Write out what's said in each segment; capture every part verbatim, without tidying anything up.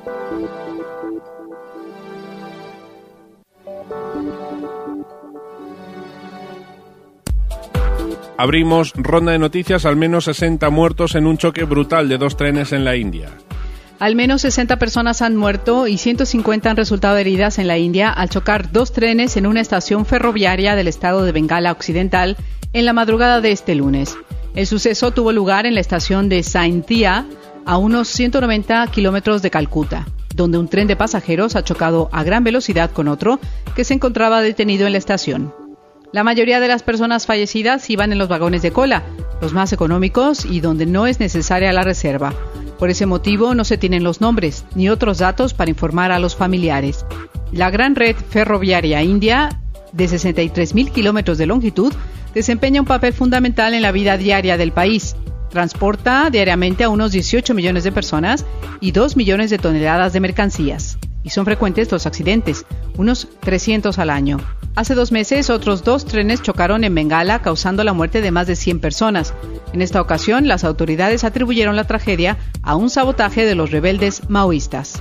Abrimos ronda de noticias. Al menos sesenta muertos en un choque brutal de dos trenes en la India. Al menos sesenta personas han muerto y ciento cincuenta han resultado heridas en la India al chocar dos trenes en una estación ferroviaria del estado de Bengala Occidental en la madrugada de este lunes. El suceso tuvo lugar en la estación de Saintia, a unos ciento noventa kilómetros de Calcuta, donde un tren de pasajeros ha chocado a gran velocidad con otro que se encontraba detenido en la estación. La mayoría de las personas fallecidas iban en los vagones de cola, los más económicos y donde no es necesaria la reserva. Por ese motivo no se tienen los nombres ni otros datos para informar a los familiares. La gran red ferroviaria india, de sesenta y tres mil kilómetros de longitud, desempeña un papel fundamental en la vida diaria del país. Transporta diariamente a unos dieciocho millones de personas y dos millones de toneladas de mercancías. Y son frecuentes los accidentes, unos trescientos al año. Hace dos meses, otros dos trenes chocaron en Bengala, causando la muerte de más de cien personas. En esta ocasión, las autoridades atribuyeron la tragedia a un sabotaje de los rebeldes maoístas.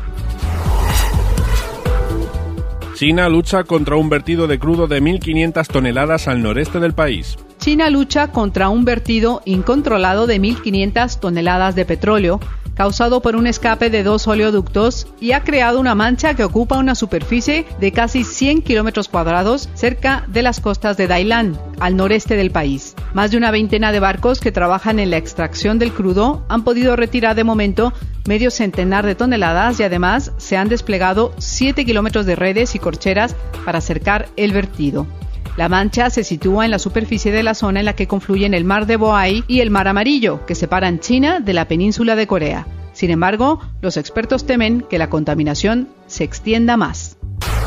China lucha contra un vertido de crudo de mil quinientas toneladas al noreste del país. China lucha contra un vertido incontrolado de mil quinientas toneladas de petróleo causado por un escape de dos oleoductos y ha creado una mancha que ocupa una superficie de casi cien kilómetros cuadrados cerca de las costas de Dailan, al noreste del país. Más de una veintena de barcos que trabajan en la extracción del crudo han podido retirar de momento medio centenar de toneladas y además se han desplegado siete kilómetros de redes y corcheras para cercar el vertido. La mancha se sitúa en la superficie de la zona en la que confluyen el mar de Bohai y el mar Amarillo, que separan China de la península de Corea. Sin embargo, los expertos temen que la contaminación se extienda más.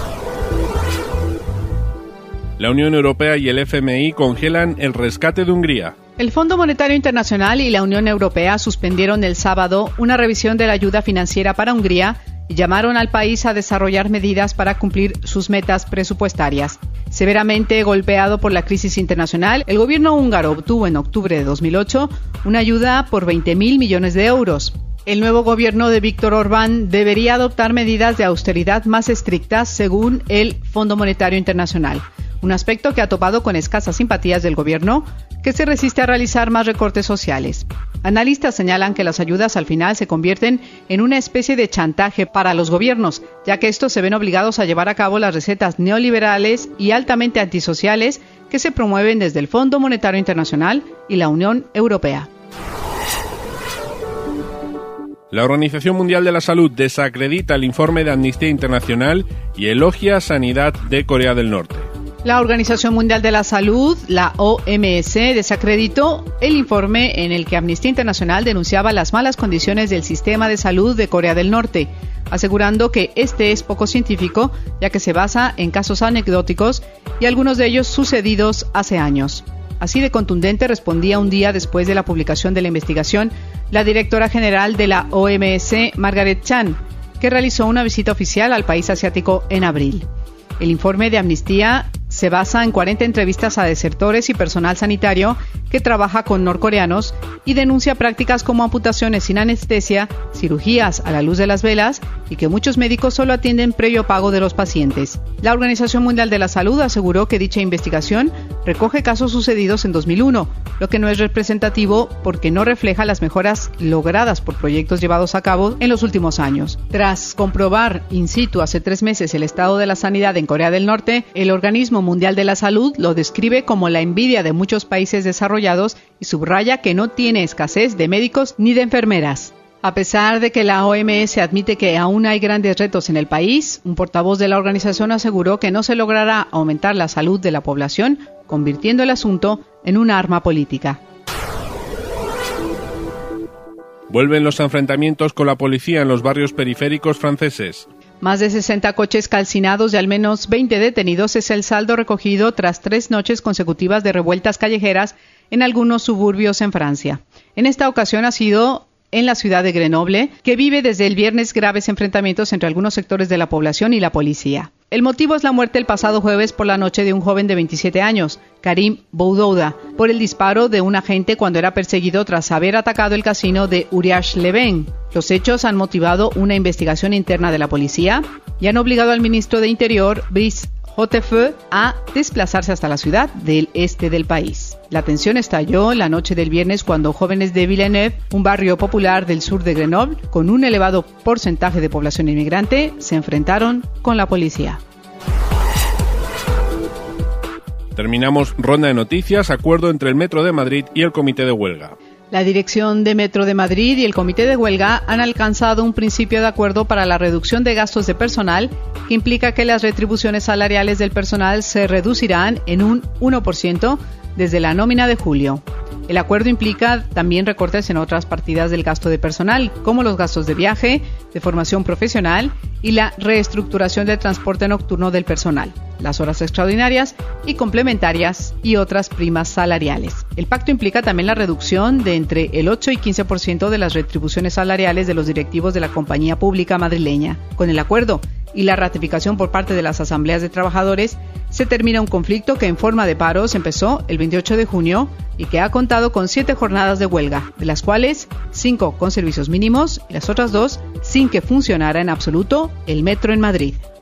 La Unión Europea y el F M I congelan el rescate de Hungría. El Fondo Monetario Internacional y la Unión Europea suspendieron el sábado una revisión de la ayuda financiera para Hungría y llamaron al país a desarrollar medidas para cumplir sus metas presupuestarias. Severamente golpeado por la crisis internacional, el gobierno húngaro obtuvo en octubre de dos mil ocho una ayuda por veinte mil millones de euros. El nuevo gobierno de Víctor Orbán debería adoptar medidas de austeridad más estrictas según el Fondo Monetario Internacional, un aspecto que ha topado con escasas simpatías del gobierno, que se resiste a realizar más recortes sociales. Analistas señalan que las ayudas al final se convierten en una especie de chantaje para los gobiernos, ya que estos se ven obligados a llevar a cabo las recetas neoliberales y altamente antisociales que se promueven desde el Fondo Monetario Internacional y la Unión Europea. La Organización Mundial de la Salud desacredita el informe de Amnistía Internacional y elogia sanidad de Corea del Norte. La Organización Mundial de la Salud, la O M S, desacreditó el informe en el que Amnistía Internacional denunciaba las malas condiciones del sistema de salud de Corea del Norte, asegurando que este es poco científico, ya que se basa en casos anecdóticos y algunos de ellos sucedidos hace años. Así de contundente respondía un día después de la publicación de la investigación la directora general de la O M S, Margaret Chan, que realizó una visita oficial al país asiático en abril. El informe de Amnistía se basa en cuarenta entrevistas a desertores y personal sanitario que trabaja con norcoreanos y denuncia prácticas como amputaciones sin anestesia, cirugías a la luz de las velas y que muchos médicos solo atienden previo pago de los pacientes. La Organización Mundial de la Salud aseguró que dicha investigación recoge casos sucedidos en dos mil uno, lo que no es representativo porque no refleja las mejoras logradas por proyectos llevados a cabo en los últimos años. Tras comprobar in situ hace tres meses el estado de la sanidad en Corea del Norte, el organismo Mundial de la Salud lo describe como la envidia de muchos países desarrollados y subraya que no tiene escasez de médicos ni de enfermeras. A pesar de que la O M S admite que aún hay grandes retos en el país, un portavoz de la organización aseguró que no se logrará aumentar la salud de la población, convirtiendo el asunto en una arma política. Vuelven los enfrentamientos con la policía en los barrios periféricos franceses. Más de sesenta coches calcinados y al menos veinte detenidos es el saldo recogido tras tres noches consecutivas de revueltas callejeras en algunos suburbios en Francia. En esta ocasión ha sido en la ciudad de Grenoble, que vive desde el viernes graves enfrentamientos entre algunos sectores de la población y la policía. El motivo es la muerte el pasado jueves por la noche de un joven de veintisiete años, Karim Boudouda, por el disparo de un agente cuando era perseguido tras haber atacado el casino de Uriage-les-Bains. Los hechos han motivado una investigación interna de la policía y han obligado al ministro de Interior, Brice Hortefeux, a desplazarse hasta la ciudad del este del país. La tensión estalló la noche del viernes cuando jóvenes de Villeneuve, un barrio popular del sur de Grenoble, con un elevado porcentaje de población inmigrante, se enfrentaron con la policía. Terminamos ronda de noticias, acuerdo entre el Metro de Madrid y el Comité de Huelga. La Dirección de Metro de Madrid y el Comité de Huelga han alcanzado un principio de acuerdo para la reducción de gastos de personal que implica que las retribuciones salariales del personal se reducirán en un uno por ciento desde la nómina de julio. El acuerdo implica también recortes en otras partidas del gasto de personal, como los gastos de viaje, de formación profesional y la reestructuración del transporte nocturno del personal, las horas extraordinarias y complementarias y otras primas salariales. El pacto implica también la reducción de entre el ocho y quince por ciento de las retribuciones salariales de los directivos de la compañía pública madrileña. Con el acuerdo y la ratificación por parte de las asambleas de trabajadores, se termina un conflicto que en forma de paros empezó el veintiocho de junio y que ha contado con siete jornadas de huelga, de las cuales cinco con servicios mínimos y las otras dos sin que funcionara en absoluto el metro en Madrid.